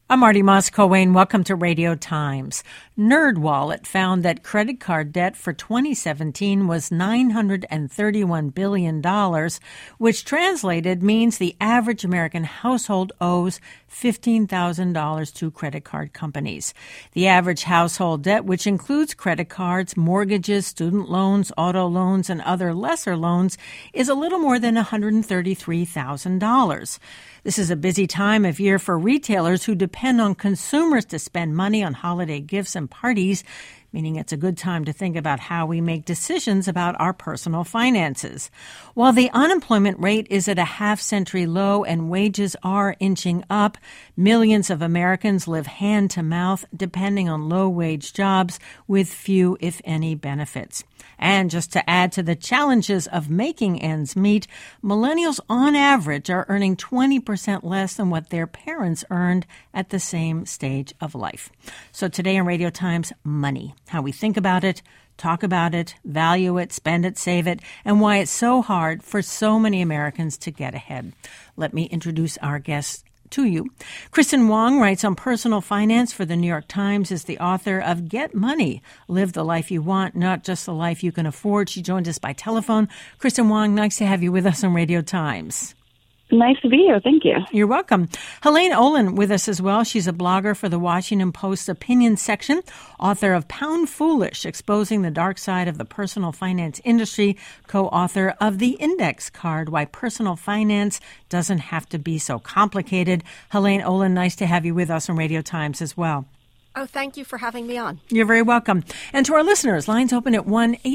I'm Marty Moss-Coane. Welcome to Radio Times. NerdWallet found that credit card debt for 2017 was $931 billion, which translated means the average American household owes $15,000 to credit card companies. The average household debt, which includes credit cards, mortgages, student loans, auto loans, and other lesser loans, is a little more than $133,000. This is a busy time of year for retailers who depend on consumers to spend money on holiday gifts and parties, meaning it's a good time to think about how we make decisions about our personal finances. While the unemployment rate is at a half-century low and wages are inching up, millions of Americans live hand-to-mouth, depending on low-wage jobs with few, if any, benefits. And just to add to the challenges of making ends meet, millennials on average are earning 20% less than what their parents earned at the same stage of life. So today on Radio Times, money. How we think about it, talk about it, value it, spend it, save it, and why it's so hard for so many Americans to get ahead. Let me introduce our guests to you. Kristen Wong writes on personal finance for the New York Times, is the author of Get Money, Live the Life You Want, Not Just the Life You Can Afford. She joined us by telephone. Kristen Wong, nice to have you with us on Radio Times. Nice to be here. Thank you. You're welcome. Helene Olin with us as well. She's a blogger for the Washington Post's opinion section, author of Pound Foolish, Exposing the Dark Side of the Personal Finance Industry, co-author of The Index Card, Why Personal Finance Doesn't Have to Be So Complicated. Helene Olin, nice to have you with us on Radio Times as well. Oh, thank you for having me on. You're very welcome. And to our listeners, lines open at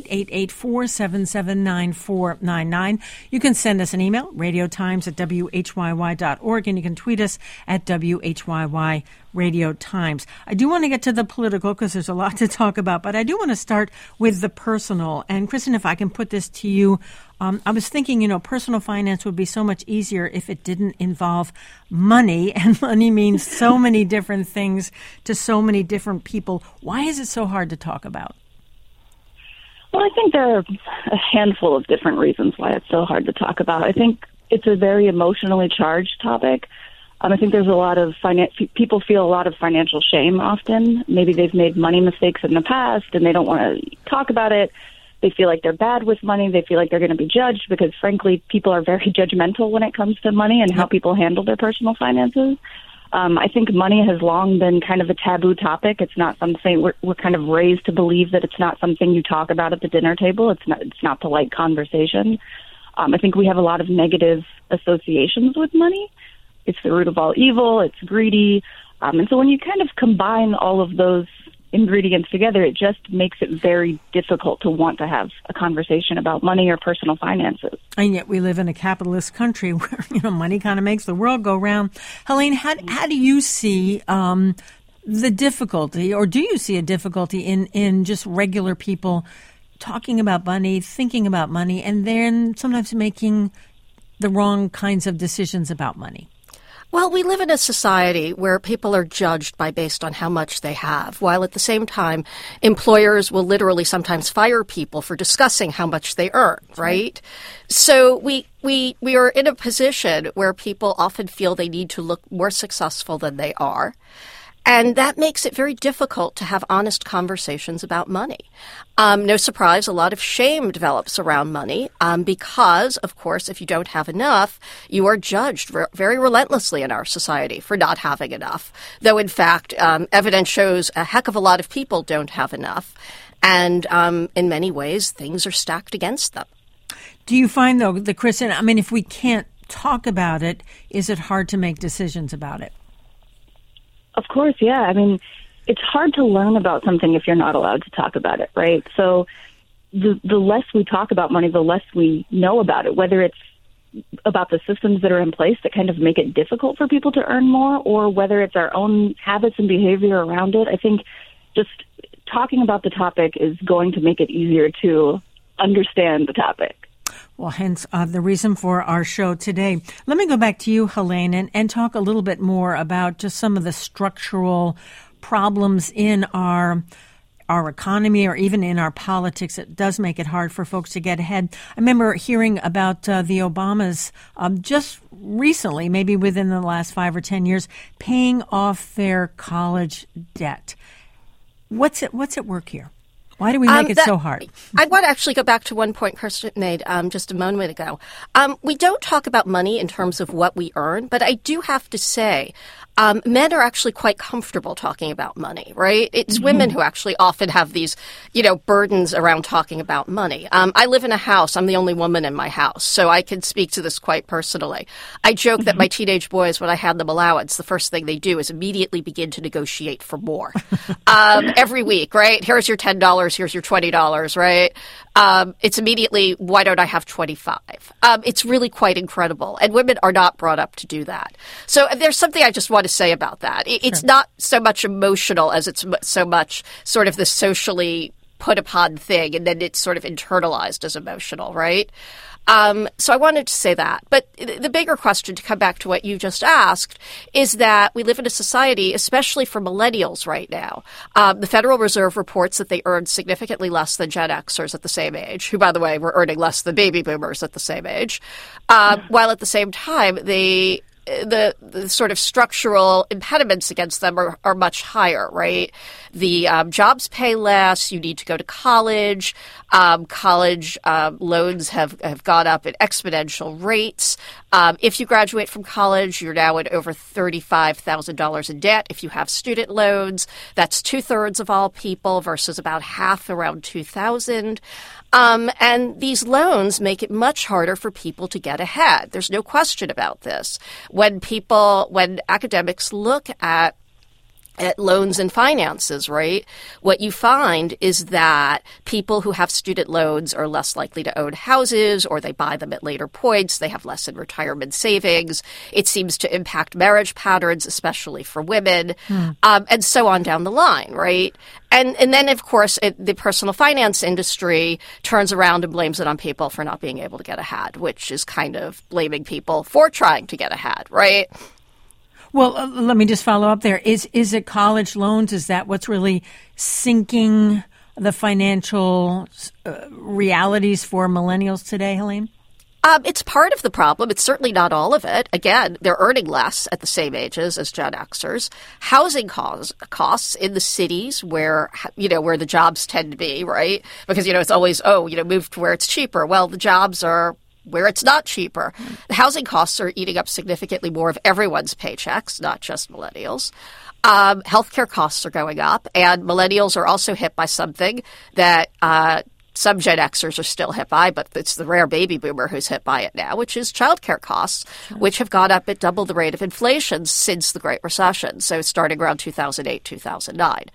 1-888-477-9499. You can send us an email, radiotimes@whyy.org, and you can tweet us at WHYY Radio Times. I do want to get to the political because there's a lot to talk about, but I do want to start with the personal. And Kristen, if I can put this to you, I was thinking, personal finance would be so much easier if it didn't involve money, and money means so many different things to so many different people. Why is it so hard to talk about? Well, I think there are a handful of different reasons why it's so hard to talk about. I think it's a very emotionally charged topic. I think there's a lot of people feel a lot of financial shame often. Maybe they've made money mistakes in the past and they don't want to talk about it. They feel like they're bad with money. They feel like they're going to be judged because, frankly, people are very judgmental when it comes to money and how people handle their personal finances. I think money has long been kind of a taboo topic. It's not something we're kind of raised to believe that it's not something you talk about at the dinner table. It's not polite conversation. I think we have a lot of negative associations with money. It's the root of all evil. It's greedy. And so when you kind of combine all of those ingredients together, it just makes it very difficult to want to have a conversation about money or personal finances. And yet we live in a capitalist country where, money kind of makes the world go round. Helene, how do you see the difficulty, or do you see a difficulty in just regular people talking about money, thinking about money, and then sometimes making the wrong kinds of decisions about money? Well, we live in a society where people are judged based on how much they have, while at the same time, employers will literally sometimes fire people for discussing how much they earn, right? So we are in a position where people often feel they need to look more successful than they are. And that makes it very difficult to have honest conversations about money. No surprise, a lot of shame develops around money because, of course, if you don't have enough, you are judged very relentlessly in our society for not having enough. Though, in fact, evidence shows a heck of a lot of people don't have enough. And in many ways, things are stacked against them. Do you find, though, Kristen, if we can't talk about it, is it hard to make decisions about it? Of course, yeah. It's hard to learn about something if you're not allowed to talk about it, right? So the less we talk about money, the less we know about it, whether it's about the systems that are in place that kind of make it difficult for people to earn more, or whether it's our own habits and behavior around it. I think just talking about the topic is going to make it easier to understand the topic. Well, hence the reason for our show today. Let me go back to you, Helene, and talk a little bit more about just some of the structural problems in our our economy or even in our politics, it does make it hard for folks to get ahead. I remember hearing about the Obamas just recently, maybe within the last 5 or 10 years, paying off their college debt. What's at work here? Why do we make it so hard? I want to actually go back to one point Kirsten made just a moment ago. We don't talk about money in terms of what we earn, but I do have to say men are actually quite comfortable talking about money, right? It's women who actually often have these, burdens around talking about money. I live in a house. I'm the only woman in my house, so I can speak to this quite personally. I joke that my teenage boys, when I hand them allowance, the first thing they do is immediately begin to negotiate for more. Every week, right? Here's your $10. Here's your $20, right? It's immediately, why don't I have 25? It's really quite incredible. And women are not brought up to do that. So there's something I just want to say about that. It's not so much emotional as it's so much sort of the socially put upon thing, and then it's sort of internalized as emotional, right? So I wanted to say that. But the bigger question, to come back to what you just asked, is that we live in a society, especially for millennials right now. The Federal Reserve reports that they earn significantly less than Gen Xers at the same age, who, by the way, were earning less than baby boomers at the same age, while at the same time the sort of structural impediments against them are much higher, right? The jobs pay less. You need to go to college. College loans have gone up at exponential rates. If you graduate from college, you're now at over $35,000 in debt. If you have student loans, that's 2/3 of all people versus about half, around 2,000. And these loans make it much harder for people to get ahead. There's no question about this. When academics look at loans and finances, right, what you find is that people who have student loans are less likely to own houses, or they buy them at later points. They have less in retirement savings. It seems to impact marriage patterns, especially for women, and so on down the line, right? And then, of course, the personal finance industry turns around and blames it on people for not being able to get ahead, which is kind of blaming people for trying to get ahead, right? Well, let me just follow up there. Is it college loans? Is that what's really sinking the financial realities for millennials today, Helene? It's part of the problem. It's certainly not all of it. Again, they're earning less at the same ages as Gen Xers. Housing costs in the cities where the jobs tend to be, right? Because, it's always, move to where it's cheaper. Well, the jobs are where it's not cheaper. The housing costs are eating up significantly more of everyone's paychecks, not just millennials. Healthcare costs are going up, and millennials are also hit by something that some Gen Xers are still hit by, but it's the rare baby boomer who's hit by it now, which is childcare costs, which have gone up at double the rate of inflation since the Great Recession, so starting around 2008, 2009.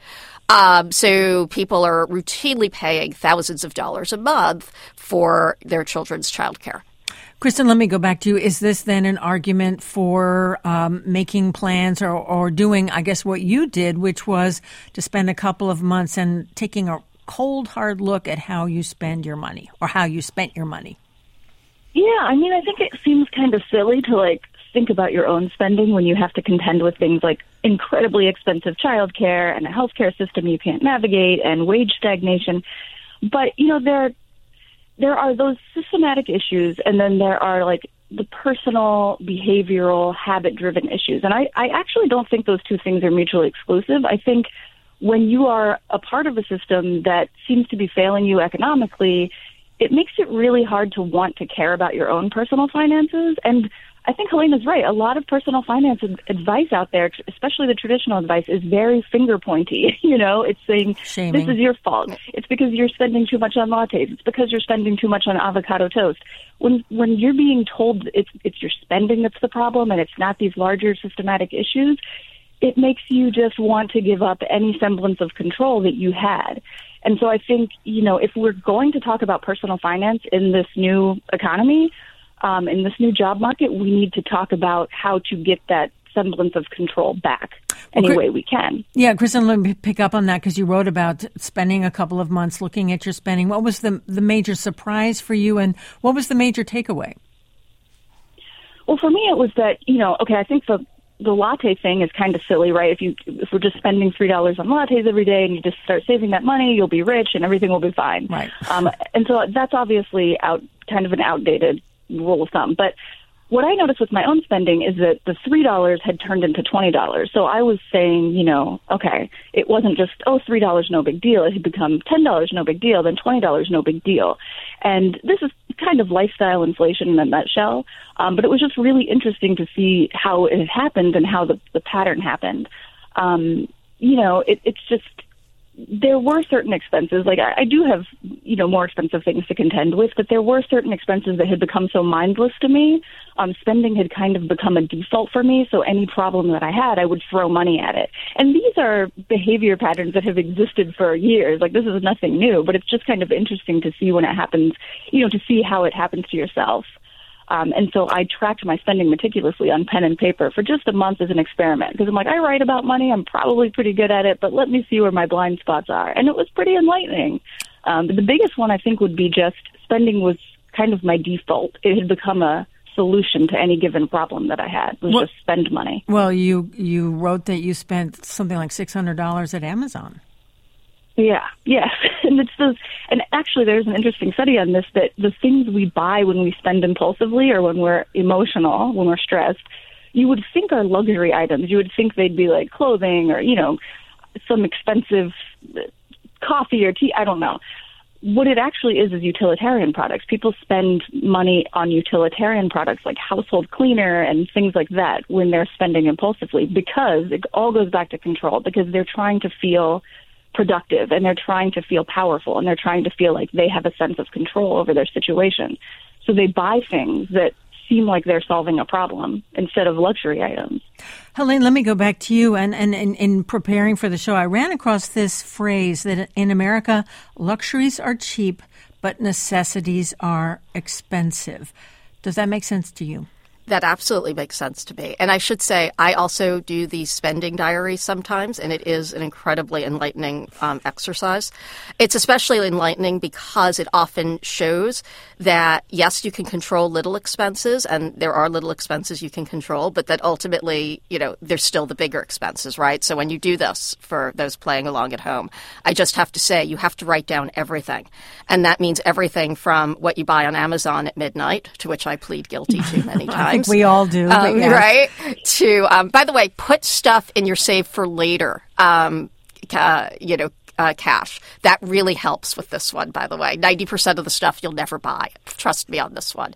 So people are routinely paying thousands of dollars a month for their children's childcare. Kristen, let me go back to you. Is this then an argument for making plans or doing, I guess, what you did, which was to spend a couple of months and taking a cold, hard look at how you spend your money or how you spent your money? Yeah, I think it seems kind of silly to think about your own spending when you have to contend with things like incredibly expensive childcare and a healthcare system you can't navigate and wage stagnation. But, there are those systematic issues, and then there are the personal, behavioral, habit-driven issues. And I actually don't think those two things are mutually exclusive. I think when you are a part of a system that seems to be failing you economically, it makes it really hard to want to care about your own personal finances. And I think Helene is right. A lot of personal finance advice out there, especially the traditional advice, is very finger pointy. It's saying, Shaming. This is your fault. It's because you're spending too much on lattes. It's because you're spending too much on avocado toast. When you're being told it's your spending that's the problem and it's not these larger systematic issues, it makes you just want to give up any semblance of control that you had. And so I think, if we're going to talk about personal finance in this new economy, in this new job market, we need to talk about how to get that semblance of control back any way we can. Yeah, Kristen, let me pick up on that because you wrote about spending a couple of months looking at your spending. What was the major surprise for you, and what was the major takeaway? Well, for me, it was that, I think the latte thing is kind of silly, right? If we're just spending $3 on lattes every day and you just start saving that money, you'll be rich and everything will be fine. Right. And so that's obviously kind of an outdated rule of thumb. But what I noticed with my own spending is that the $3 had turned into $20. So I was saying, okay, it wasn't just, $3, no big deal. It had become $10, no big deal, then $20, no big deal. And this is kind of lifestyle inflation in a nutshell. But it was just really interesting to see how it had happened and how the pattern happened. It's just, there were certain expenses, like I do have, more expensive things to contend with, but there were certain expenses that had become so mindless to me. Spending had kind of become a default for me, so any problem that I had, I would throw money at it. And these are behavior patterns that have existed for years. Like, this is nothing new, but it's just kind of interesting to see when it happens, to see how it happens to yourself. And so I tracked my spending meticulously on pen and paper for just a month as an experiment, because I'm like, I write about money, I'm probably pretty good at it, but let me see where my blind spots are. And it was pretty enlightening. But the biggest one, I think, would be just spending was kind of my default. It had become a solution to any given problem that I had, was just spend money. Well, you wrote that you spent something like $600 at Amazon. Yeah, yes. And actually there's an interesting study on this, that the things we buy when we spend impulsively or when we're emotional, when we're stressed, you would think are luxury items. You would think they'd be like clothing or, some expensive coffee or tea. I don't know. What it actually is utilitarian products. People spend money on utilitarian products like household cleaner and things like that when they're spending impulsively, because it all goes back to control, because they're trying to feel productive and they're trying to feel powerful and they're trying to feel like they have a sense of control over their situation. So they buy things that seem like they're solving a problem instead of luxury items. Helene, let me go back to you. And in preparing for the show, I ran across this phrase that in America, luxuries are cheap, but necessities are expensive. Does that make sense to you? That absolutely makes sense to me. And I should say, I also do the spending diary sometimes, and it is an incredibly enlightening exercise. It's especially enlightening because it often shows that, yes, you can control little expenses, and there are little expenses you can control, but that ultimately, there's still the bigger expenses, right? So when you do this, for those playing along at home, I just have to say, you have to write down everything. And that means everything from what you buy on Amazon at midnight, to which I plead guilty to many times. I think we all do. Yes. Right? To, by the way, put stuff in your save for later, cash. That really helps with this one, by the way. 90% of the stuff you'll never buy. Trust me on this one.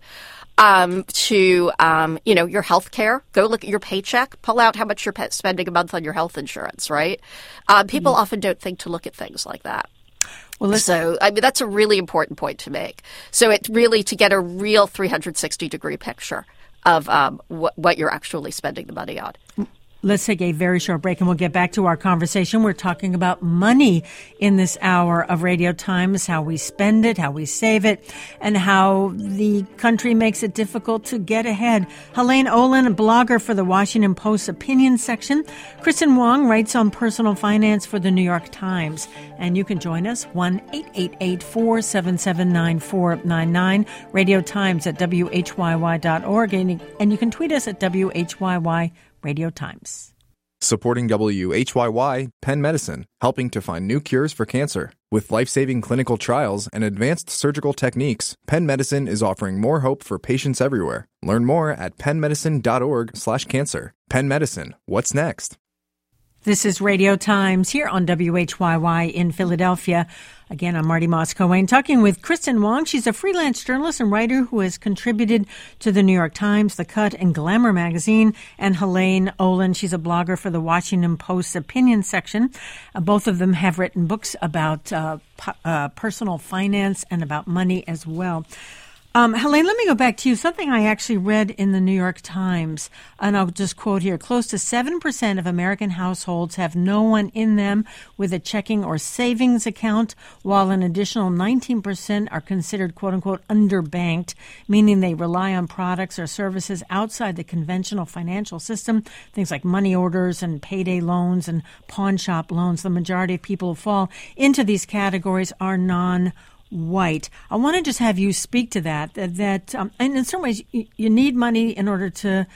Your health care. Go look at your paycheck. Pull out how much you're spending a month on your health insurance, right? People often don't think to look at things like that. Well, that's a really important point to make. So it really, to get a real 360-degree picture of what you're actually spending the money on. Let's take a very short break and we'll get back to our conversation. We're talking about money in this hour of Radio Times, how we spend it, how we save it, and how the country makes it difficult to get ahead. Helene Olin, a blogger for the Washington Post opinion section. Kristen Wong writes on personal finance for the New York Times. And you can join us, 1-888-477-9499, Radio Times at WHYY.org. And you can tweet us at WHYY Radio Times. Supporting WHYY, Penn Medicine, helping to find new cures for cancer. With life-saving clinical trials and advanced surgical techniques, Penn Medicine is offering more hope for patients everywhere. Learn more at pennmedicine.org/cancer. Penn Medicine, what's next? This is Radio Times here on WHYY in Philadelphia. Again, I'm Marty Moss-Cohen talking with Kristen Wong. She's a freelance journalist and writer who has contributed to the New York Times, The Cut, and Glamour magazine. And Helene Olin, she's a blogger for the Washington Post opinion section. Both of them have written books about personal finance and about money as well. Helene, let me go back to you. Something I actually read in the New York Times, and I'll just quote here. Close to 7% of American households have no one in them with a checking or savings account, while an additional 19% are considered, quote-unquote, underbanked, meaning they rely on products or services outside the conventional financial system, things like money orders and payday loans and pawn shop loans. The majority of people who fall into these categories are non-white. I want to just have you speak to that and in some ways you need money in order to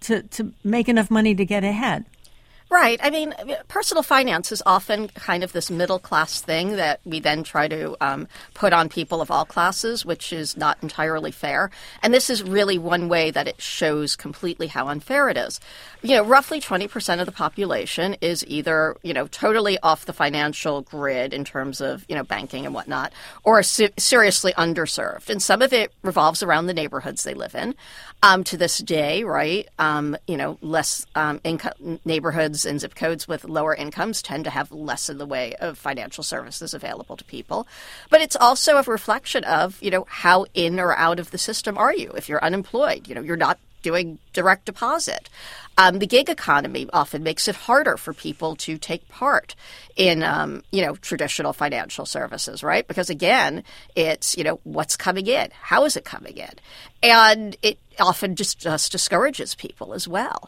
to make enough money to get ahead. Right. I mean, personal finance is often kind of this middle class thing that we then try to put on people of all classes, which is not entirely fair. And this is really one way that it shows completely how unfair it is. You know, roughly 20% of the population is either, you know, totally off the financial grid in terms of, you know, banking and whatnot, or seriously underserved. And some of it revolves around the neighborhoods they live in. To this day, right, you know, less income neighborhoods and zip codes with lower incomes tend to have less in the way of financial services available to people. But it's also a reflection of, you know, how in or out of the system are you? If you're unemployed, you know, you're not doing direct deposit. The gig economy often makes it harder for people to take part in, you know, traditional financial services, right? Because again, it's, you know, what's coming in? How is it coming in? And it often just discourages people as well.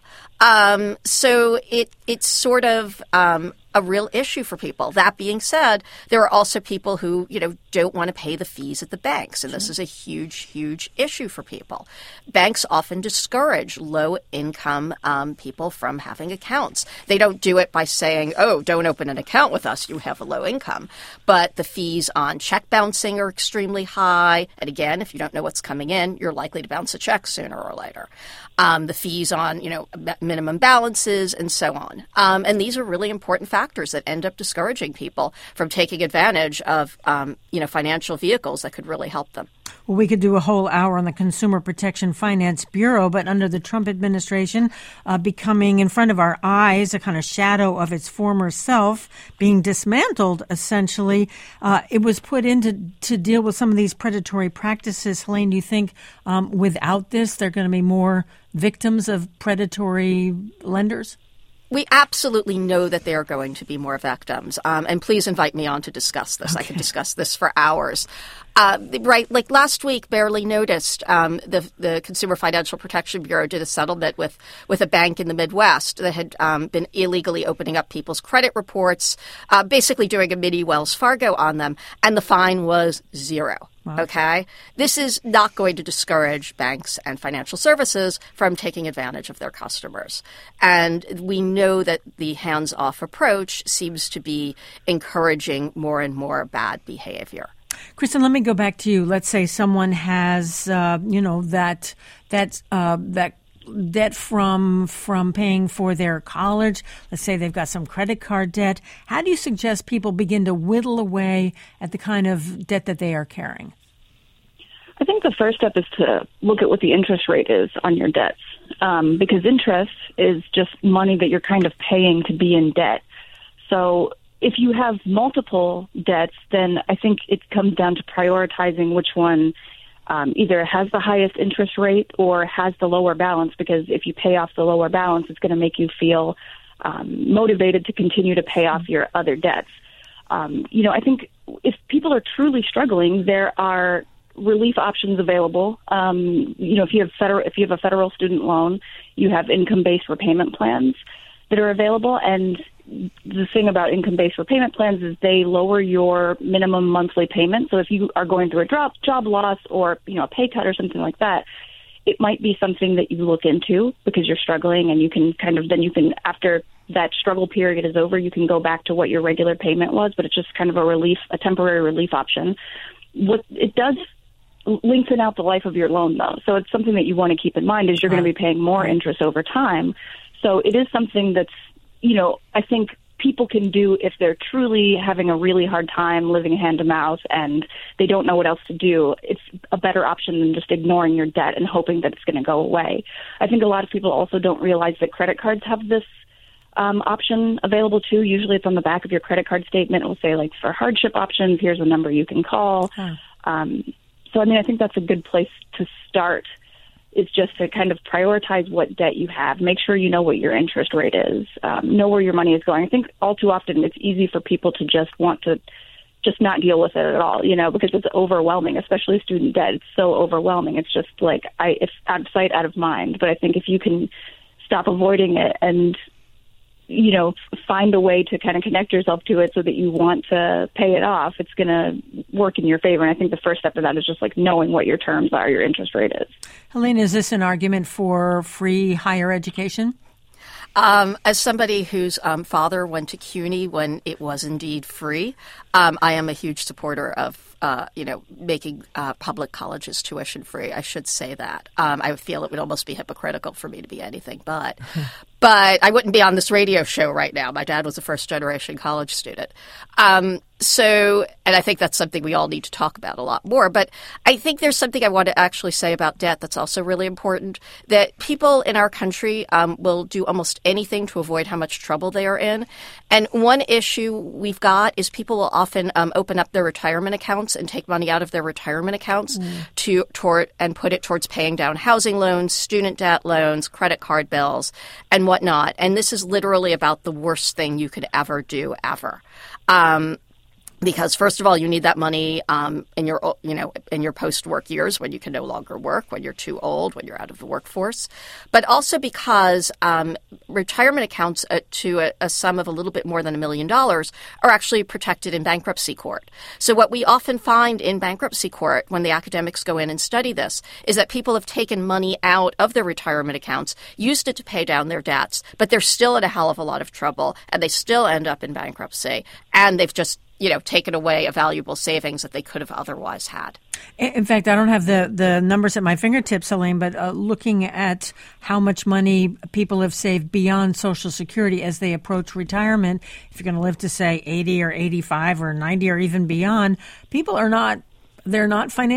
So it's sort of a real issue for people. That being said, there are also people who, you know, don't want to pay the fees at the banks. And this is a huge, huge issue for people. Banks often discourage low-income people from having accounts. They don't do it by saying, oh, don't open an account with us, you have a low income. But the fees on check bouncing are extremely high. And again, if you don't know what's coming in, you're likely to bounce a check sooner or later. The fees on, you know, minimum balances and so on. And these are really important factors that end up discouraging people from taking advantage of, you know, financial vehicles that could really help them. Well, we could do a whole hour on the Consumer Protection Finance Bureau, but under the Trump administration, becoming in front of our eyes, a kind of shadow of its former self, being dismantled, essentially, it was put in to deal with some of these predatory practices. Helene, do you think without this, there are going to be more victims of predatory lenders? We absolutely know that there are going to be more victims. And please invite me on to discuss this. Okay. I could discuss this for hours. Right. Like last week, Barely Noticed, the Consumer Financial Protection Bureau did a settlement with a bank in the Midwest that had been illegally opening up people's credit reports, basically doing a mini Wells Fargo on them. And the fine was $0. Wow. Okay. This is not going to discourage banks and financial services from taking advantage of their customers. And we know that the hands-off approach seems to be encouraging more and more bad behavior. Kristen, let me go back to you. Let's say someone has, you know, that debt from paying for their college. Let's say they've got some credit card debt. How do you suggest people begin to whittle away at the kind of debt that they are carrying? I think the first step is to look at what the interest rate is on your debts, because interest is just money that you're kind of paying to be in debt. So if you have multiple debts, then I think it comes down to prioritizing which one either has the highest interest rate or has the lower balance, because if you pay off the lower balance, it's going to make you feel motivated to continue to pay off your other debts. You know, I think if people are truly struggling, there are relief options available. You know, if you have a federal student loan, you have income-based repayment plans that are available. And the thing about income-based repayment plans is they lower your minimum monthly payment. So if you are going through a job loss or, you know, a pay cut or something like that, it might be something that you look into because you're struggling, and you can after that struggle period is over, you can go back to what your regular payment was, but it's just kind of a temporary relief option. What it does lengthen out the life of your loan, though. So it's something that you want to keep in mind, is you're going to be paying more interest over time. So it is something that's, you know, I think people can do if they're truly having a really hard time living hand to mouth and they don't know what else to do. It's a better option than just ignoring your debt and hoping that it's going to go away. I think a lot of people also don't realize that credit cards have this option available too. Usually it's on the back of your credit card statement. It will say, like, for hardship options, here's a number you can call. So, I mean, I think that's a good place to start, is just to kind of prioritize what debt you have. Make sure you know what your interest rate is. Know where your money is going. I think all too often it's easy for people to just want to just not deal with it at all, you know, because it's overwhelming, especially student debt. It's so overwhelming. It's just like, it's out of sight, out of mind. But I think if you can stop avoiding it and find a way to kind of connect yourself to it so that you want to pay it off, it's going to work in your favor. And I think the first step of that is just like knowing what your terms are, your interest rate is. Helene, is this an argument for free higher education? As somebody whose father went to CUNY when it was indeed free, I am a huge supporter of making public colleges tuition free. I should say that. I feel it would almost be hypocritical for me to be anything but. But I wouldn't be on this radio show right now. My dad was a first-generation college student. And I think that's something we all need to talk about a lot more. But I think there's something I want to actually say about debt that's also really important, that people in our country will do almost anything to avoid how much trouble they are in. And one issue we've got is people will often open up their retirement accounts and take money out of their retirement accounts and put it towards paying down housing loans, student debt loans, credit card bills, and whatnot. And this is literally about the worst thing you could ever do, ever. Because first of all, you need that money in your post-work years when you can no longer work, when you're too old, when you're out of the workforce. But also because retirement accounts to a sum of a little bit more than $1 million are actually protected in bankruptcy court. So what we often find in bankruptcy court when the academics go in and study this is that people have taken money out of their retirement accounts, used it to pay down their debts, but they're still in a hell of a lot of trouble, and they still end up in bankruptcy, and they've just taken away a valuable savings that they could have otherwise had. In fact, I don't have the numbers at my fingertips, Helene, but looking at how much money people have saved beyond Social Security as they approach retirement, if you're going to live to, say, 80 or 85 or 90 or even beyond, people are not going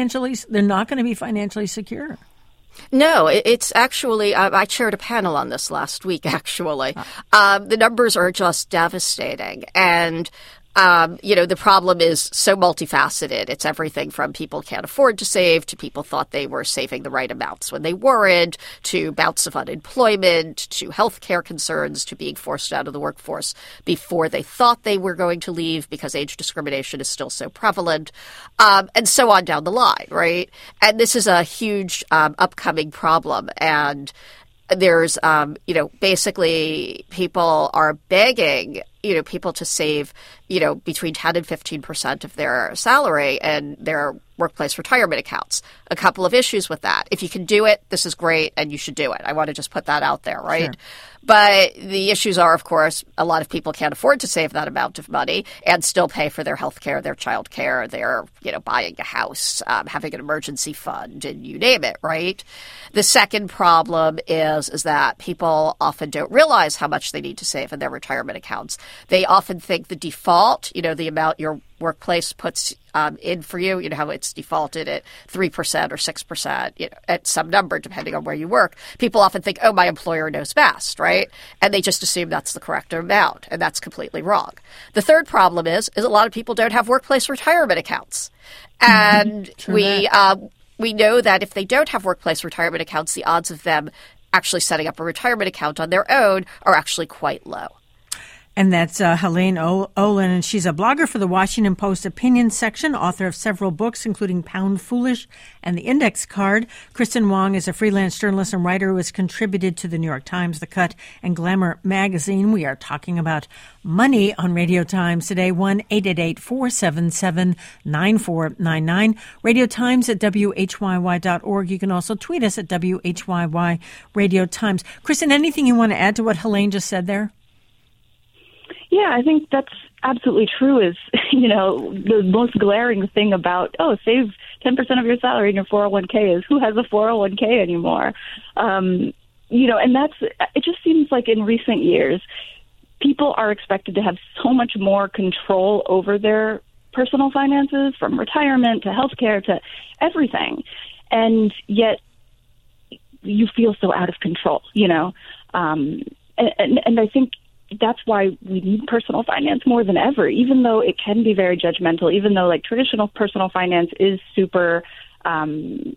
to be financially secure. No, it's actually, I chaired a panel on this last week, actually. The numbers are just devastating. And the problem is so multifaceted. It's everything from people can't afford to save to people thought they were saving the right amounts when they weren't, to bouts of unemployment, to healthcare concerns, to being forced out of the workforce before they thought they were going to leave because age discrimination is still so prevalent, and so on down the line, right? And this is a huge upcoming problem. And there's, basically people are begging, people to save, between 10 and 15% of their salary and their workplace retirement accounts. A couple of issues with that. If you can do it, this is great and you should do it. I want to just put that out there, right? Sure. But the issues are, of course, a lot of people can't afford to save that amount of money and still pay for their health care, their child care, their, buying a house, having an emergency fund, and you name it, right? The second problem is that people often don't realize how much they need to save in their retirement accounts. They often think the default, the amount your workplace puts in for you, how it's defaulted at 3% or 6%, at some number, depending on where you work. People often think, oh, my employer knows best, right? And they just assume that's the correct amount, and that's completely wrong. The third problem is a lot of people don't have workplace retirement accounts. And we know that if they don't have workplace retirement accounts, the odds of them actually setting up a retirement account on their own are actually quite low. And that's Helene Olin, and she's a blogger for the Washington Post opinion section, author of several books, including Pound Foolish and The Index Card. Kristen Wong is a freelance journalist and writer who has contributed to The New York Times, The Cut, and Glamour magazine. We are talking about money on Radio Times today, 1-888-477-9499. Radio Times at WHYY.org. You can also tweet us at WHYY Radio Times. Kristen, anything you want to add to what Helene just said there? Yeah, I think that's absolutely true is, the most glaring thing about, save 10% of your salary in your 401k is who has a 401k anymore? And it just seems like in recent years, people are expected to have so much more control over their personal finances, from retirement to healthcare to everything. And yet you feel so out of control, and I think that's why we need personal finance more than ever, even though it can be very judgmental, even though traditional personal finance is super, out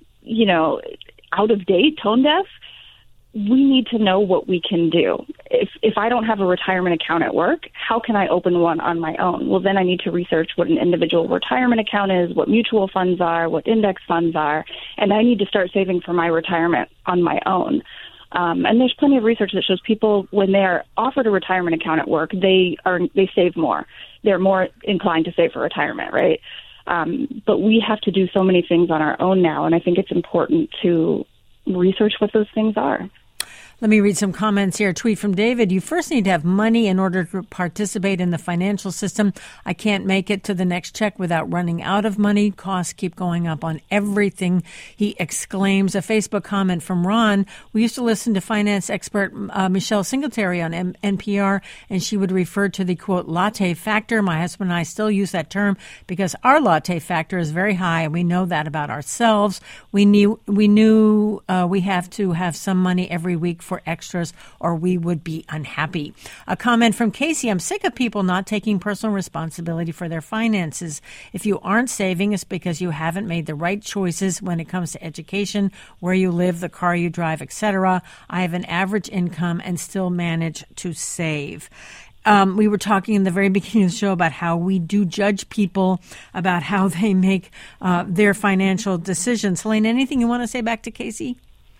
of date, tone deaf. We need to know what we can do. If I don't have a retirement account at work, how can I open one on my own? Well, then I need to research what an individual retirement account is, what mutual funds are, what index funds are, and I need to start saving for my retirement on my own. And there's plenty of research that shows people, when they are offered a retirement account at work, they save more. They're more inclined to save for retirement, right? But we have to do so many things on our own now, and I think it's important to research what those things are. Let me read some comments here. A tweet from David. You first need to have money in order to participate in the financial system. I can't make it to the next check without running out of money. Costs keep going up on everything, he exclaims. A Facebook comment from Ron. We used to listen to finance expert Michelle Singletary on NPR, and she would refer to the, quote, latte factor. My husband and I still use that term because our latte factor is very high, and we know that about ourselves. We knew we have to have some money every week for extras, or we would be unhappy. A comment from Casey. I'm sick of people not taking personal responsibility for their finances. If you aren't saving, it's because you haven't made the right choices when it comes to education, where you live, the car you drive, etc. I have an average income and still manage to save. We were talking in the very beginning of the show about how we do judge people about how they make their financial decisions. Helene, anything you want to say back to Casey?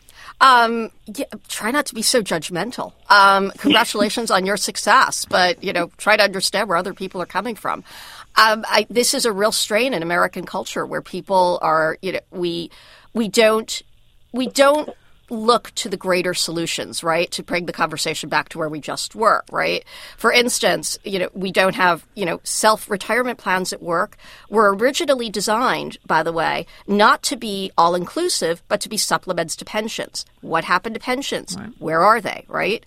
Try not to be so judgmental. Congratulations on your success, but, try to understand where other people are coming from. This is a real strain in American culture where people are, we don't look to the greater solutions, right? To bring the conversation back to where we just were, right? For instance, we don't have, self-retirement plans at work were originally designed, by the way, not to be all-inclusive, but to be supplements to pensions. What happened to pensions? Right. Where are they, right?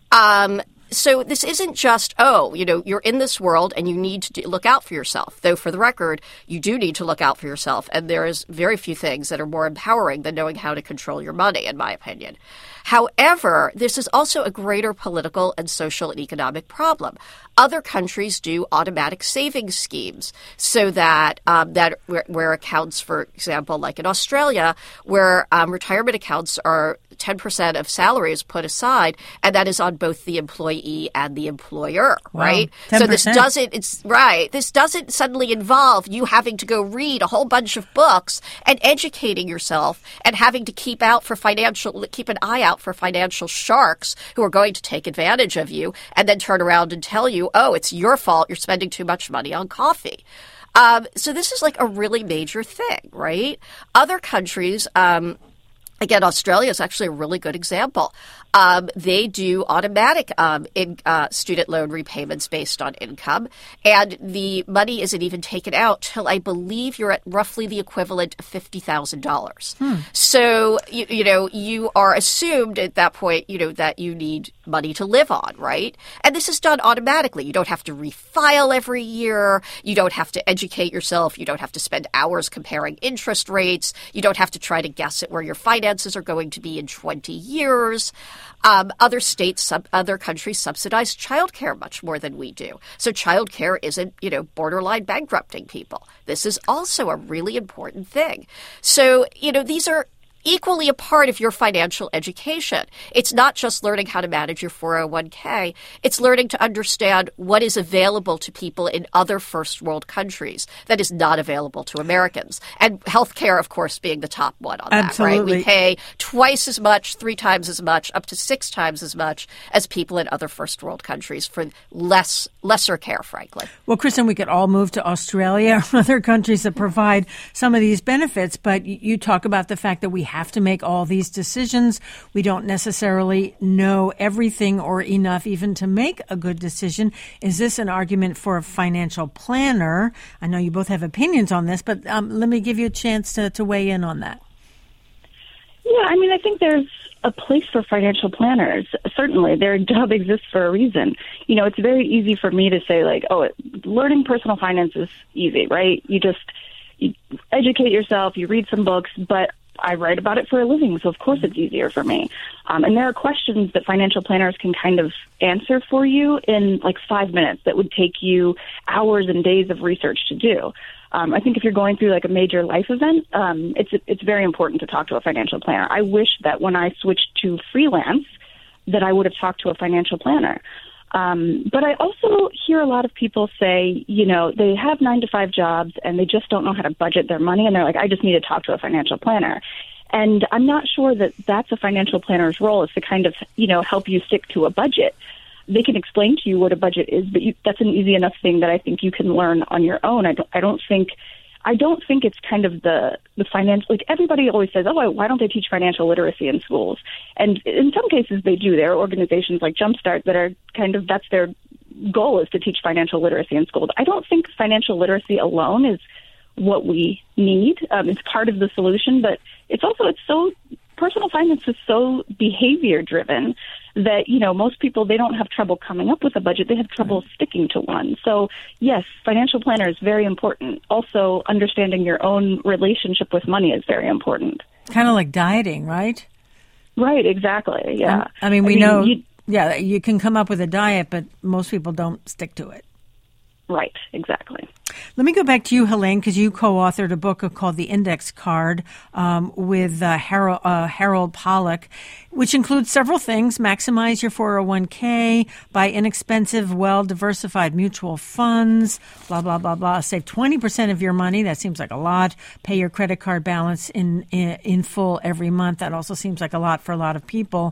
So this isn't just, you're in this world and you need to look out for yourself. Though, for the record, you do need to look out for yourself. And there is very few things that are more empowering than knowing how to control your money, in my opinion. However, this is also a greater political and social and economic problem. Other countries do automatic savings schemes so that where accounts, for example, like in Australia, where retirement accounts are 10% of salary is put aside, and that is on both the employee and the employer, wow, right? 10%. So this doesn't suddenly involve you having to go read a whole bunch of books and educating yourself and having to keep an eye out for financial sharks who are going to take advantage of you and then turn around and tell you, oh, it's your fault, you're spending too much money on coffee. So this is like a really major thing, right? Other countries, again, Australia is actually a really good example. They do automatic student loan repayments based on income, and the money isn't even taken out till I believe you're at roughly the equivalent of $50,000. So, you are assumed at that point, that you need money to live on, right? And this is done automatically. You don't have to refile every year. You don't have to educate yourself. You don't have to spend hours comparing interest rates. You don't have to try to guess at where your finances are going to be in 20 years. Other countries subsidize childcare much more than we do. So childcare isn't, borderline bankrupting people. This is also a really important thing. So, these are equally a part of your financial education. It's not just learning how to manage your 401k. It's learning to understand what is available to people in other first world countries that is not available to Americans. And healthcare, of course, being the top one on Absolutely. That, right? We pay twice as much, 3 times as much, up to 6 times as much as people in other first world countries for lesser care, frankly. Well, Kristen, we could all move to Australia or other countries that provide some of these benefits, but you talk about the fact that we have to make all these decisions. We don't necessarily know everything or enough even to make a good decision. Is this an argument for a financial planner? I know you both have opinions on this, but let me give you a chance to weigh in on that. Yeah, I think there's a place for financial planners. Certainly, their job exists for a reason. It's very easy for me to say, learning personal finance is easy, right? You educate yourself, you read some books, but I write about it for a living, so of course it's easier for me. And there are questions that financial planners can kind of answer for you in 5 minutes that would take you hours and days of research to do. I think if you're going through a major life event, it's very important to talk to a financial planner. I wish that when I switched to freelance that I would have talked to a financial planner. But I also hear a lot of people say, they have 9-to-5 jobs and they just don't know how to budget their money. And they're like, I just need to talk to a financial planner. And I'm not sure that that's a financial planner's role, is to kind of, help you stick to a budget. They can explain to you what a budget is, but that's an easy enough thing that I think you can learn on your own. I don't think it's kind of the finance, like everybody always says, why don't they teach financial literacy in schools? And in some cases they do. There are organizations like Jumpstart that are that's their goal, is to teach financial literacy in schools. I don't think financial literacy alone is what we need. It's part of the solution, but personal finance is so behavior driven that, most people, they don't have trouble coming up with a budget. They have trouble sticking to one. So yes, financial planner is very important. Also, understanding your own relationship with money is very important. Kind of like dieting, right? Right, exactly. Yeah. We know, you can come up with a diet, but most people don't stick to it. Right, exactly. Let me go back to you, Helene, because you co-authored a book called The Index Card with Harold Pollack, which includes several things: maximize your 401k, buy inexpensive, well-diversified mutual funds, blah, blah, blah, blah, save 20% of your money. That seems like a lot. Pay your credit card balance in full every month. That also seems like a lot for a lot of people.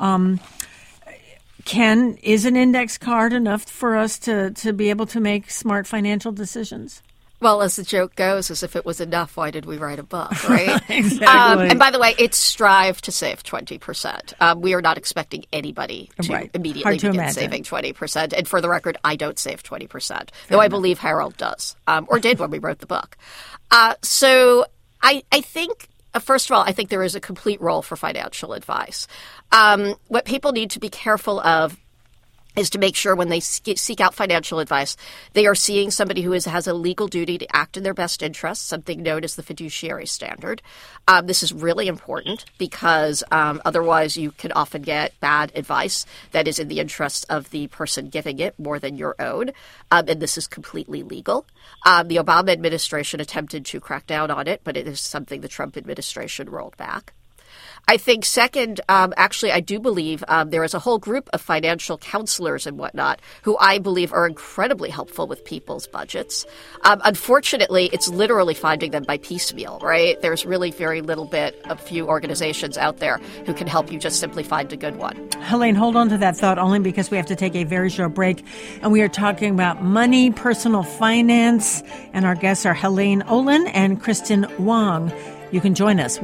Is an index card enough for us to be able to make smart financial decisions? Well, as the joke goes, as if it was enough, why did we write a book, right? Exactly. And by the way, it's strive to save 20%. We are not expecting anybody to immediately begin saving 20%. And for the record, I don't save 20%, though I believe Harold does, or did when we wrote the book. So I think... First of all, I think there is a complete role for financial advice. What people need to be careful of is to make sure when they seek out financial advice, they are seeing somebody who has a legal duty to act in their best interest, something known as the fiduciary standard. This is really important because otherwise you can often get bad advice that is in the interest of the person giving it more than your own. And this is completely legal. The Obama administration attempted to crack down on it, but it is something the Trump administration rolled back. I think second, actually, I do believe there is a whole group of financial counselors and whatnot who I believe are incredibly helpful with people's budgets. Unfortunately, it's literally finding them by piecemeal, right? There's really very a few organizations out there who can help you just simply find a good one. Helene, hold on to that thought only because we have to take a very short break. And we are talking about money, personal finance. And our guests are Helene Olin and Kristen Wong. You can join us,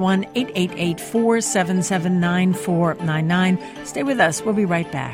1-888-477-9499. Stay with us. We'll be right back.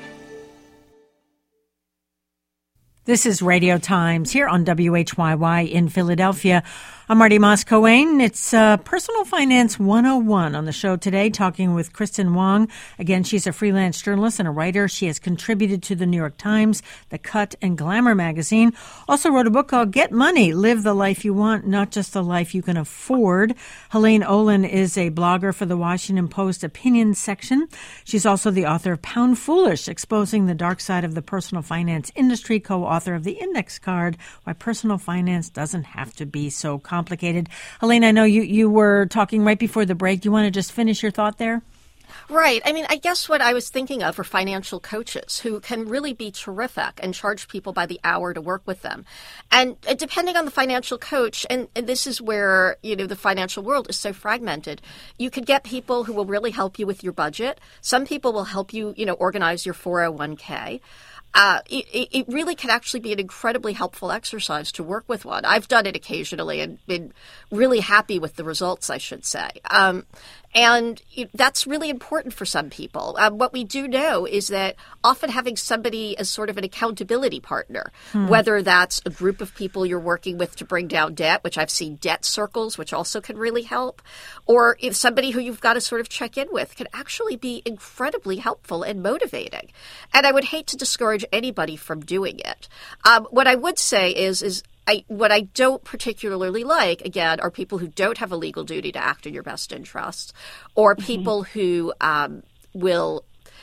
This is Radio Times here on WHYY in Philadelphia. I'm Marty Moss-Coane. It's Personal Finance 101 on the show today, talking with Kristen Wong. Again, she's a freelance journalist and a writer. She has contributed to the New York Times, The Cut, and Glamour magazine. Also wrote a book called Get Money, Live the Life You Want, Not Just the Life You Can Afford. Helene Olin is a blogger for the Washington Post opinion section. She's also the author of Pound Foolish, Exposing the Dark Side of the Personal Finance Industry, co-author of The Index Card, Why Personal Finance Doesn't Have to Be So Complicated. Helene, I know you were talking right before the break. Do you want to just finish your thought there? Right. I mean, I guess what I was thinking of are financial coaches who can really be terrific and charge people by the hour to work with them. And depending on the financial coach, and this is where, the financial world is so fragmented, you could get people who will really help you with your budget. Some people will help you, organize your 401k. It really can actually be an incredibly helpful exercise to work with one. I've done it occasionally and been really happy with the results, I should say. And that's really important for some people. What we do know is that often having somebody as sort of an accountability partner, whether that's a group of people you're working with to bring down debt, which I've seen debt circles, which also can really help, or if somebody who you've got to sort of check in with, can actually be incredibly helpful and motivating. And I would hate to discourage anybody from doing it. What I would say is what I don't particularly like, again, are people who don't have a legal duty to act in your best interest, or people who will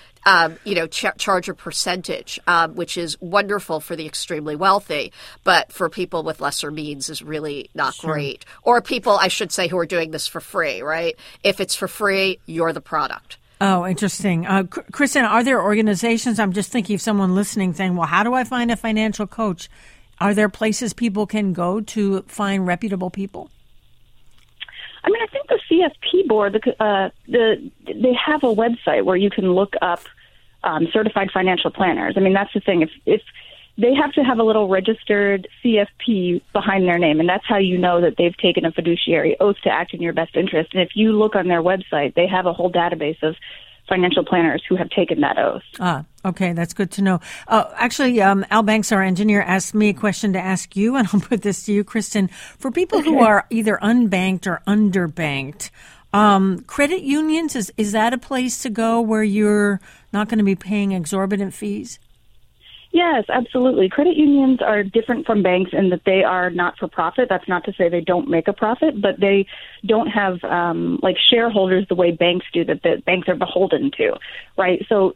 charge a percentage, which is wonderful for the extremely wealthy, but for people with lesser means is really not great. Or people, I should say, who are doing this for free, right? If it's for free, you're the product. Oh, interesting. Kristen, are there organizations, I'm just thinking of someone listening saying, well, how do I find a financial coach? Are there places people can go to find reputable people? I mean, I think the CFP board, they have a website where you can look up certified financial planners. I mean, that's the thing. If they have to have a little registered CFP behind their name, and that's how you know that they've taken a fiduciary oath to act in your best interest. And if you look on their website, they have a whole database of financial planners who have taken that oath. Okay, that's good to know. Actually, Al Banks, our engineer, asked me a question to ask you, and I'll put this to you, Kristen. For people who are either unbanked or underbanked, credit unions, is that a place to go where you're not going to be paying exorbitant fees? Yes, absolutely. Credit unions are different from banks in that they are not-for-profit. That's not to say they don't make a profit, but they don't have like shareholders the way banks do that the banks are beholden to, right? So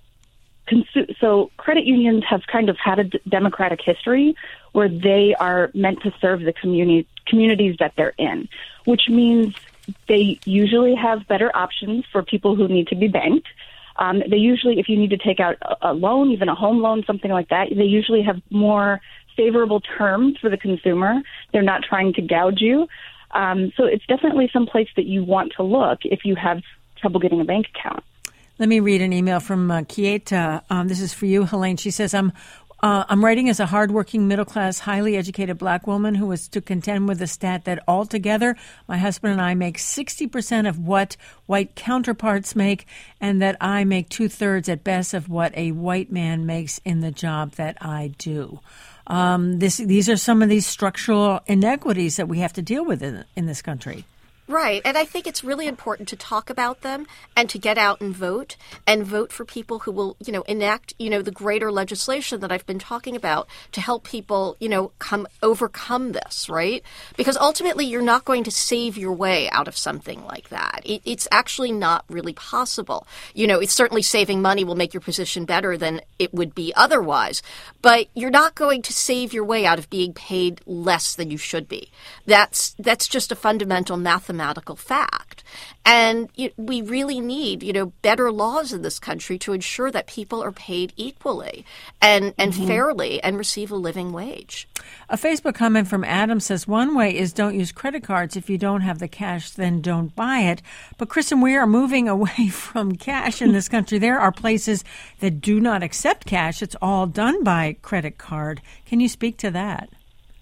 credit unions have kind of had a democratic history where they are meant to serve the communities that they're in, which means they usually have better options for people who need to be banked. They usually, if you need to take out a loan, even a home loan, something like that, they usually have more favorable terms for the consumer. They're not trying to gouge you. So it's definitely some place that you want to look if you have trouble getting a bank account. Let me read an email from Kieta. This is for you, Helene. She says, I'm writing as a hardworking, middle-class, highly educated black woman who is to contend with the stat that altogether my husband and I make 60% of what white counterparts make, and that I make 2/3 at best of what a white man makes in the job that I do. These are some of these structural inequities that we have to deal with in this country. Right. And I think it's really important to talk about them and to get out and vote for people who will, enact, the greater legislation that I've been talking about to help people, overcome this, right? Because ultimately you're not going to save your way out of something like that. It's actually not really possible. It's certainly saving money will make your position better than it would be otherwise, but you're not going to save your way out of being paid less than you should be. That's just a fundamental mathematical fact. And we really need, better laws in this country to ensure that people are paid equally and fairly and receive a living wage. A Facebook comment from Adam says, one way is don't use credit cards. If you don't have the cash, then don't buy it. But Kristen, we are moving away from cash in this country. There are places that do not accept cash. It's all done by credit card. Can you speak to that?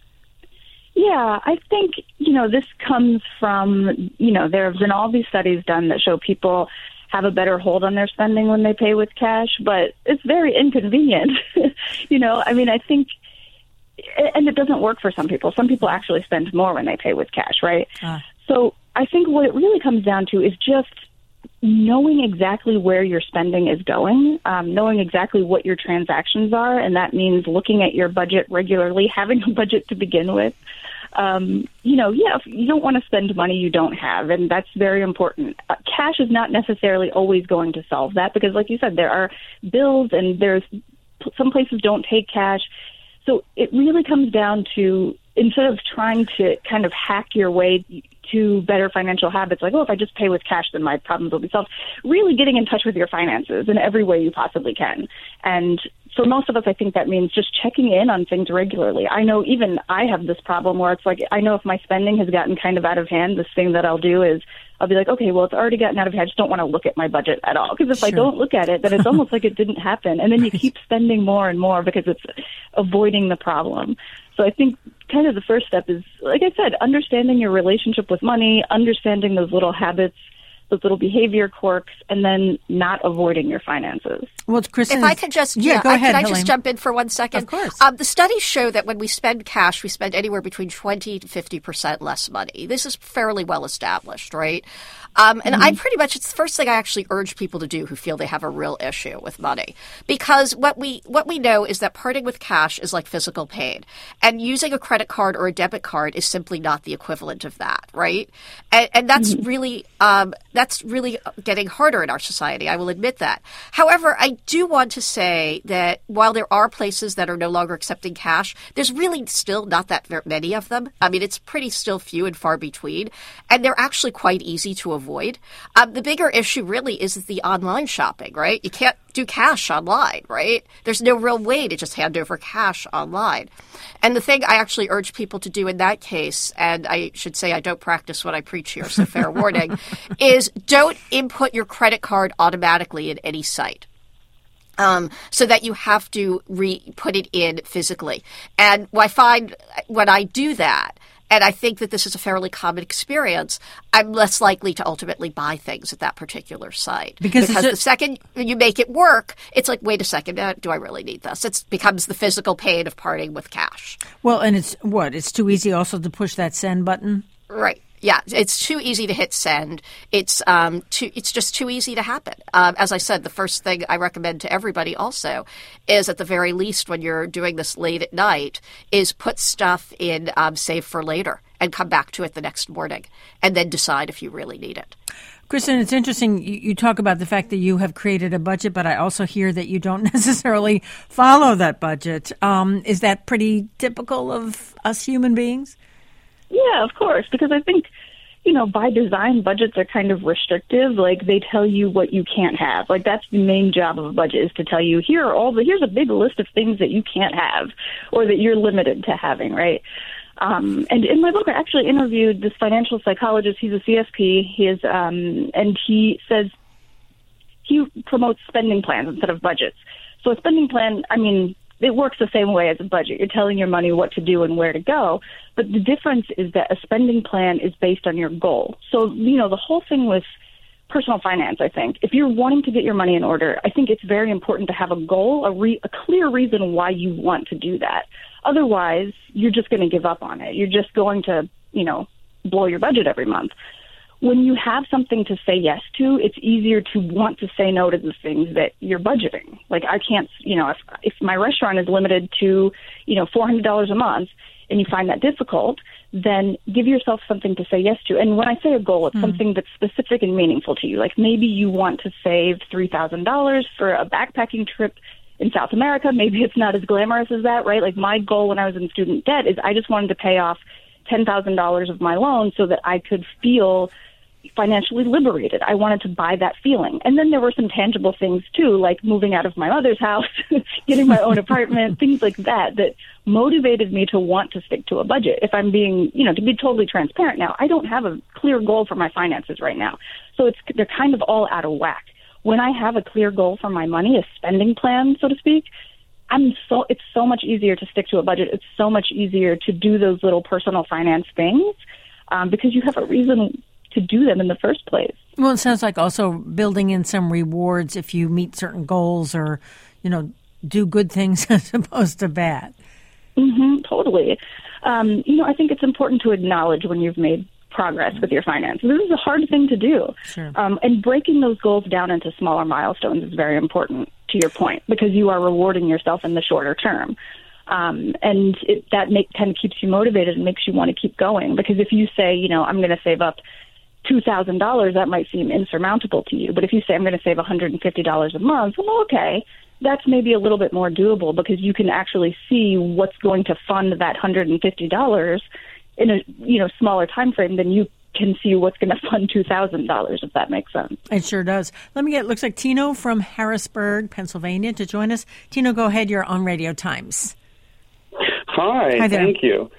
Yeah, I think, this comes from, there have been all these studies done that show people have a better hold on their spending when they pay with cash, but it's very inconvenient. I think, and it doesn't work for some people. Some people actually spend more when they pay with cash, right? So I think what it really comes down to is just knowing exactly where your spending is going, knowing exactly what your transactions are, and that means looking at your budget regularly, having a budget to begin with. If you don't want to spend money you don't have, and that's very important. Cash is not necessarily always going to solve that because, like you said, there are bills and there's some places don't take cash. So it really comes down to, instead of trying to kind of hack your way to better financial habits, like, if I just pay with cash, then my problems will be solved, really getting in touch with your finances in every way you possibly can. And for most of us, I think that means just checking in on things regularly. I know even I have this problem where it's like, I know if my spending has gotten kind of out of hand, this thing that I'll do is I'll be like, okay, well, it's already gotten out of hand. I just don't want to look at my budget at all. Because if I don't look at it, then it's almost like it didn't happen. And then you keep spending more and more because it's avoiding the problem. So I think kind of the first step is, like I said, understanding your relationship with money, understanding those little habits, those little behavior quirks, and then not avoiding your finances. Well, Kristen, if I could just, go ahead, could I just jump in for 1 second? Of course. The studies show that when we spend cash, we spend anywhere between 20 to 50% less money. This is fairly well established, right? And I pretty much, it's the first thing I actually urge people to do who feel they have a real issue with money. Because what we know is that parting with cash is like physical pain. And using a credit card or a debit card is simply not the equivalent of that, right? And that's really, that's really getting harder in our society. I will admit that. However, I do want to say that while there are places that are no longer accepting cash, there's really still not that many of them. I mean, it's pretty still few and far between, and they're actually quite easy to avoid. The bigger issue really is the online shopping, right? You can't do cash online, right? There's no real way to just hand over cash online. And the thing I actually urge people to do in that case, and I should say I don't practice what I preach here, so fair warning, is don't input your credit card automatically in any site. So that you have to put it in physically. And I find when I do that, and I think that this is a fairly common experience, I'm less likely to ultimately buy things at that particular site. Because the second you make it work, it's like, wait a second, do I really need this? It becomes the physical pain of parting with cash. Well, and it's too easy also to push that send button? Right. Yeah, it's too easy to hit send. It's just too easy to happen. As I said, the first thing I recommend to everybody also is, at the very least, when you're doing this late at night, is put stuff in save for later and come back to it the next morning, and then decide if you really need it. Kristen, it's interesting. You talk about the fact that you have created a budget, but I also hear that you don't necessarily follow that budget. Is that pretty typical of us human beings? Yeah, of course, because I think, by design, budgets are kind of restrictive. Like, they tell you what you can't have. Like, that's the main job of a budget, is to tell you, here's a big list of things that you can't have or that you're limited to having, right? And in my book, I actually interviewed this financial psychologist. He's a CFP. And he says he promotes spending plans instead of budgets. So a spending plan, it works the same way as a budget. You're telling your money what to do and where to go. But the difference is that a spending plan is based on your goal. So, the whole thing with personal finance, I think, if you're wanting to get your money in order, I think it's very important to have a goal, a clear reason why you want to do that. Otherwise, you're just going to give up on it. You're just going to, blow your budget every month. When you have something to say yes to, it's easier to want to say no to the things that you're budgeting. Like, I can't, if my restaurant is limited to, $400 a month, and you find that difficult, then give yourself something to say yes to. And when I say a goal, it's something that's specific and meaningful to you. Like, maybe you want to save $3,000 for a backpacking trip in South America. Maybe it's not as glamorous as that, right? Like, my goal when I was in student debt is I just wanted to pay off $10,000 of my loan so that I could feel financially liberated. I wanted to buy that feeling. And then there were some tangible things too, like moving out of my mother's house, getting my own apartment, things like that motivated me to want to stick to a budget. If I'm being, to be totally transparent now, I don't have a clear goal for my finances right now. So they're kind of all out of whack. When I have a clear goal for my money, a spending plan, so to speak, it's so much easier to stick to a budget. It's so much easier to do those little personal finance things because you have a reason to do them in the first place. Well, it sounds like also building in some rewards if you meet certain goals or, do good things as opposed to bad. Totally. I think it's important to acknowledge when you've made progress with your finances. This is a hard thing to do. Sure. And breaking those goals down into smaller milestones is very important, to your point, because you are rewarding yourself in the shorter term. And that kind of keeps you motivated and makes you want to keep going. Because if you say, I'm going to save up $2,000, that might seem insurmountable to you. But if you say I'm going to save $150 a month, well, okay, that's maybe a little bit more doable because you can actually see what's going to fund that $150 in a smaller time frame than you can see what's going to fund $2,000, if that makes sense. It sure does. Looks like Tino from Harrisburg, Pennsylvania, to join us. Tino, go ahead. You're on Radio Times. Hi there. Thank you.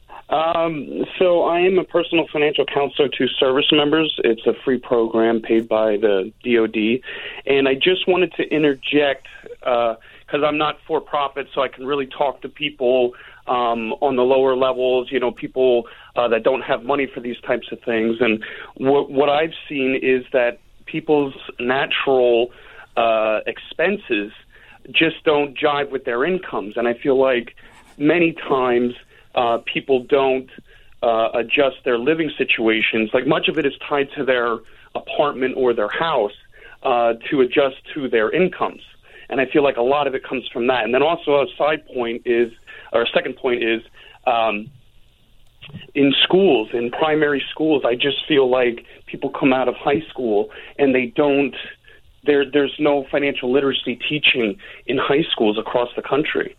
So I am a personal financial counselor to service members. It's a free program paid by the DOD. And I just wanted to interject because I'm not for profit, so I can really talk to people on the lower levels, people that don't have money for these types of things. And what I've seen is that people's natural expenses just don't jive with their incomes. And I feel like many times people don't adjust their living situations. Like, much of it is tied to their apartment or their house to adjust to their incomes. And I feel like a lot of it comes from that. And then also a second point is in schools, in primary schools. I just feel like people come out of high school and they don't. There's no financial literacy teaching in high schools across the country.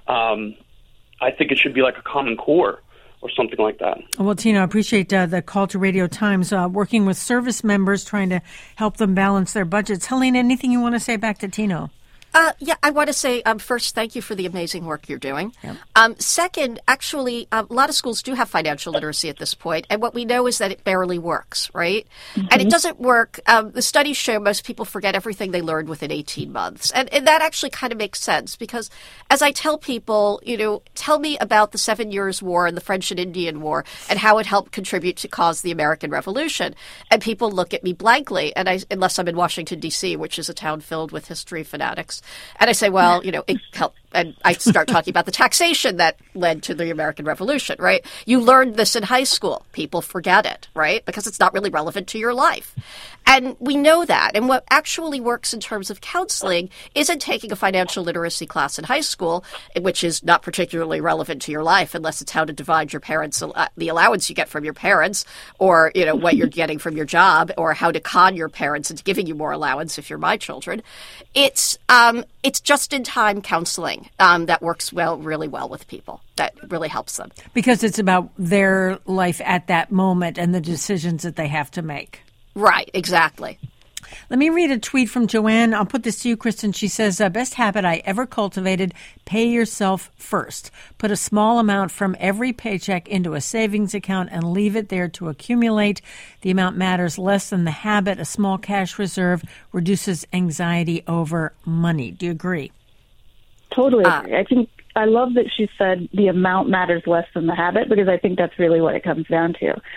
I think it should be like a Common Core or something like that. Well, Tino, I appreciate the call to Radio Times, working with service members, trying to help them balance their budgets. Helene, anything you want to say back to Tino? Yeah, I want to say, first, thank you for the amazing work you're doing. Yep. Second, actually, a lot of schools do have financial literacy at this point, and what we know is that it barely works, right? Mm-hmm. And it doesn't work. The studies show most people forget everything they learned within 18 months. And that actually kind of makes sense because as I tell people, tell me about the 7 Years' War and the French and Indian War and how it helped contribute to cause the American Revolution. And people look at me blankly, and unless I'm in Washington, D.C., which is a town filled with history fanatics. And I say, well, it helped. And I start talking about the taxation that led to the American Revolution, right? You learned this in high school. People forget it, right? Because it's not really relevant to your life. And we know that. And what actually works in terms of counseling isn't taking a financial literacy class in high school, which is not particularly relevant to your life unless it's how to divide your parents, the allowance you get from your parents, or, what you're getting from your job, or how to con your parents into giving you more allowance if you're my children. It's just-in-time counseling that works really well with people. That really helps them. Because it's about their life at that moment and the decisions that they have to make. Right, exactly. Let me read a tweet from Joanne. I'll put this to you, Kristen. She says, best habit I ever cultivated, pay yourself first. Put a small amount from every paycheck into a savings account and leave it there to accumulate. The amount matters less than the habit. A small cash reserve reduces anxiety over money. Do you agree? Totally agree. I love that she said the amount matters less than the habit, because I think that's really what it comes down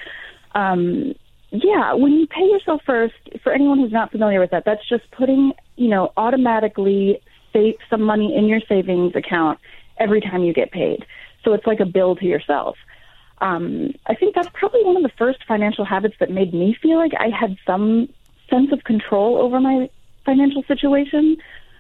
to. Yeah, when you pay yourself first, for anyone who's not familiar with that, that's just putting, automatically save some money in your savings account every time you get paid. So it's like a bill to yourself. I think that's probably one of the first financial habits that made me feel like I had some sense of control over my financial situation.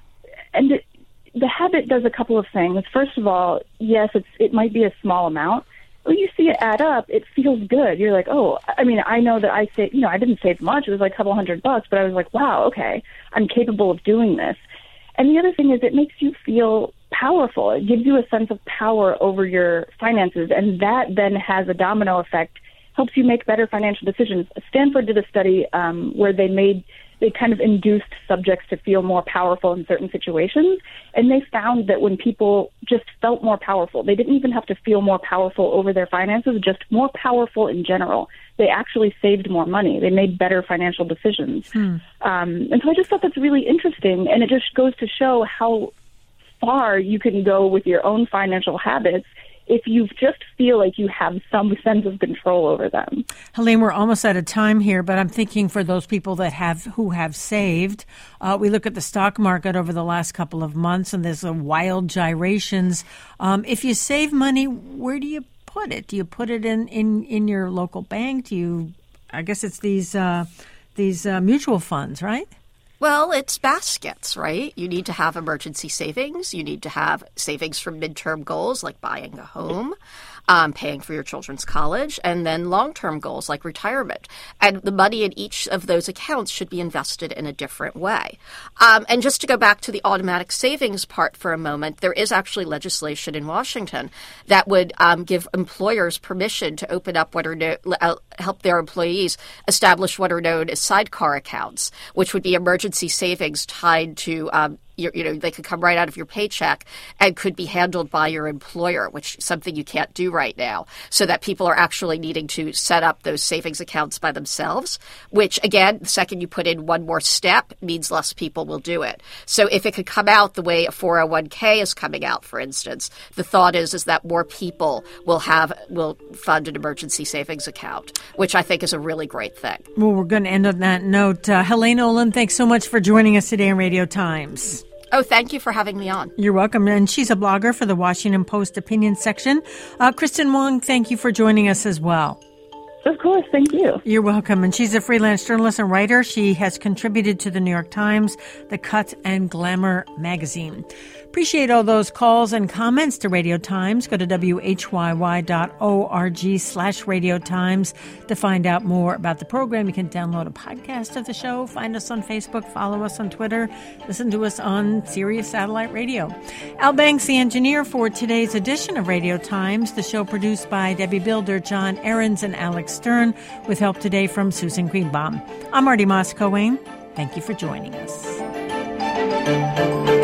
And the habit does a couple of things. First of all, yes, it might be a small amount. When you see it add up, it feels good. You're like, I know that I didn't save much. It was like a couple $100, but I was like, wow, okay, I'm capable of doing this. And the other thing is it makes you feel powerful. It gives you a sense of power over your finances, and that then has a domino effect, helps you make better financial decisions. Stanford did a study where they kind of induced subjects to feel more powerful in certain situations. And they found that when people just felt more powerful, they didn't even have to feel more powerful over their finances, just more powerful in general. They actually saved more money. They made better financial decisions. And so I just thought that's really interesting. And it just goes to show how far you can go with your own financial habits if you just feel like you have some sense of control over them. Helene, we're almost out of time here, but I'm thinking for those people who have saved, we look at the stock market over the last couple of months, and there's wild gyrations. If you save money, where do you put it? Do you put it in your local bank? I guess it's these mutual funds, right? Well, it's baskets, right? You need to have emergency savings. You need to have savings for midterm goals like buying a home, paying for your children's college, and then long-term goals like retirement. And the money in each of those accounts should be invested in a different way. And just to go back to the automatic savings part for a moment, there is actually legislation in Washington that would give employers permission to open up help their employees establish what are known as sidecar accounts, which would be emergency savings tied to they could come right out of your paycheck and could be handled by your employer, which is something you can't do right now, so that people are actually needing to set up those savings accounts by themselves, which, again, the second you put in one more step means less people will do it. So if it could come out the way a 401k is coming out, for instance, the thought is that more people will fund an emergency savings account, which I think is a really great thing. Well, we're going to end on that note. Helene Olin, thanks so much for joining us today on Radio Times. Oh, thank you for having me on. You're welcome. And she's a blogger for the Washington Post opinion section. Kristen Wong, thank you for joining us as well. Of course. Thank you. You're welcome. And she's a freelance journalist and writer. She has contributed to the New York Times, The Cut, and Glamour magazine. Appreciate all those calls and comments to Radio Times. Go to whyy.org/Radio Times to find out more about the program. You can download a podcast of the show, find us on Facebook, follow us on Twitter, listen to us on Sirius Satellite Radio. Al Banks, the engineer for today's edition of Radio Times. The show produced by Debbie Builder, John Ahrens, and Alex Stern, with help today from Susan Greenbaum. I'm Marty Moss-Coane. Thank you for joining us.